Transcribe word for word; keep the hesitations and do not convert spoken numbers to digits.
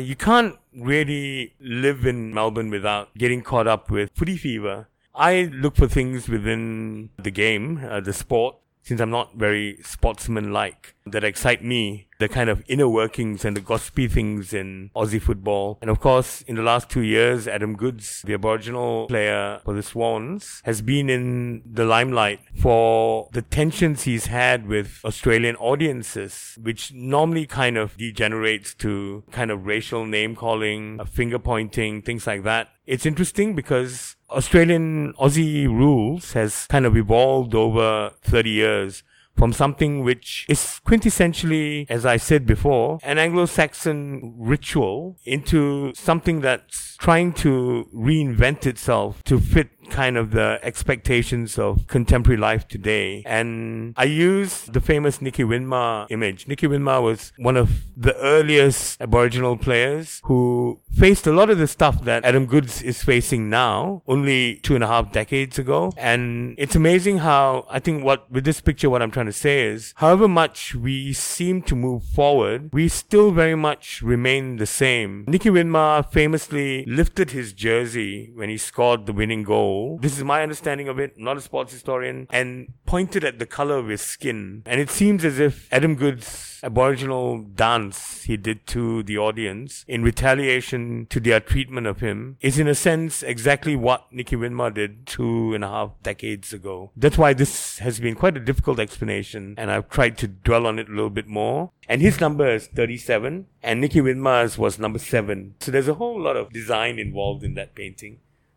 you can't really live in Melbourne without getting caught up with footy fever. I look for things within the game, uh, the sport, since I'm not very sportsman-like, that excite me, the kind of inner workings and the gossipy things in Aussie football. And of course, in the last two years, Adam Goodes, the Aboriginal player for the Swans, has been in the limelight for the tensions he's had with Australian audiences, which normally kind of degenerates to kind of racial name-calling, finger-pointing, things like that. It's interesting because Australian Aussie rules has kind of evolved over thirty years from something which is quintessentially, as I said before, an Anglo-Saxon ritual into something that's trying to reinvent itself to fit kind of the expectations of contemporary life today. And I use the famous Nicky Winmar image. Nicky Winmar was one of the earliest Aboriginal players who faced a lot of the stuff that Adam Goodes is facing now, only two and a half decades ago. And it's amazing how, I think what, with this picture, what I'm trying to say is, however much we seem to move forward, we still very much remain the same. Nicky Winmar famously lifted his jersey when he scored the winning goal. This is my understanding of it, I'm not a sports historian, and pointed at the color of his skin. And it seems as if Adam Goodes' Aboriginal dance he did to the audience in retaliation to their treatment of him is in a sense exactly what Nicky Winmar did two and a half decades ago. That's why this has been quite a difficult explanation, and I've tried to dwell on it a little bit more. And his number is thirty-seven, and Nicky Winmar's was number seven. So there's a whole lot of design involved in that painting.